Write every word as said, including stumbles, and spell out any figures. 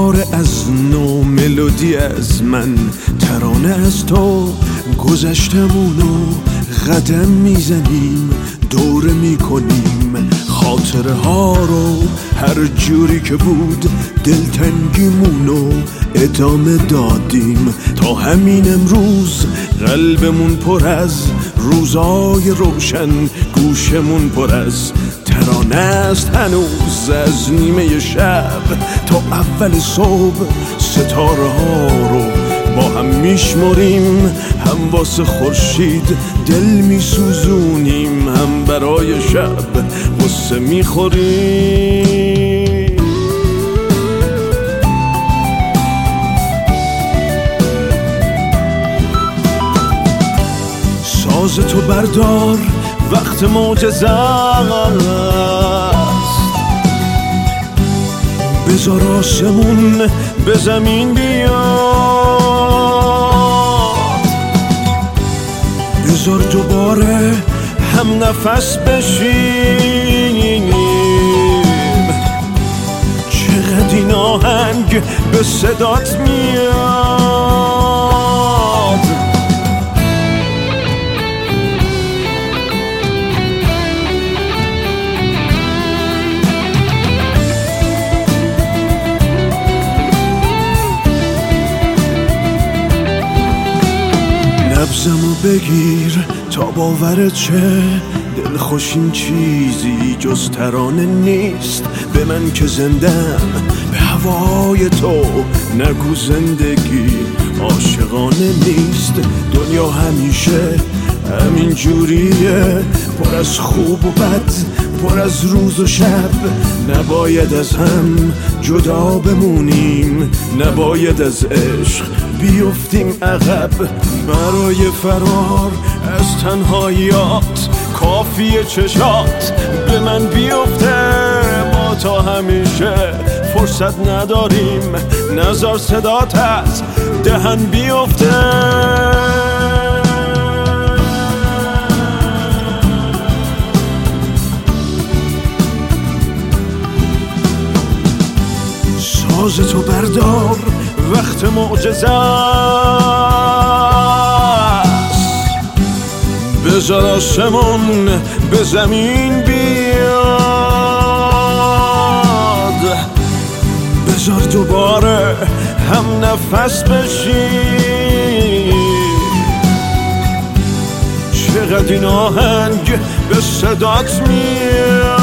دوباره از نو ملودی از من، ترانه از تو گذشتمونو قدم میزنیم، دوره میکنیم خاطره ها رو، هر جوری که بود دلتنگیمونو ادامه دادیم تا همین امروز. قلبمون پر از روزای روشن، گوشمون پر از ترانه است هنوز، از نیمه شب تا اول صبح ستاره ها رو با هم میشمریم، هم واسه خورشید دل میسوزونیم، هم برای شب غصه میخوریم. ساز تو بردار وقت معجزه است، بذار آسمون به زمین بیاد، بذار دوباره هم نفس بشینیم، چقدر این آهنگ به صدات میاد. نبضمو بگیر تا باورت چه، دلخوش این چیزی جز ترانه نیست، به من که زندم به هوای تو، نگو زندگی عاشقانه نیست. دنیا همیشه همین جوریه، پر از خوب و بد، پر از روز و شب، نباید از هم جدا بمونیم، نباید از عشق بیفتیم عقب. برای فرار از تنهاییات کافیه چشات به من بیفته، ما تا همیشه فرصت نداریم، نذار صدات از دهن بیفته. ساز تو بردار وقت معجزه است، بذار آسمون به زمین بیاد، بذار دوباره هم نفس بشیم، چقدر این آهنگ به صدات میاد.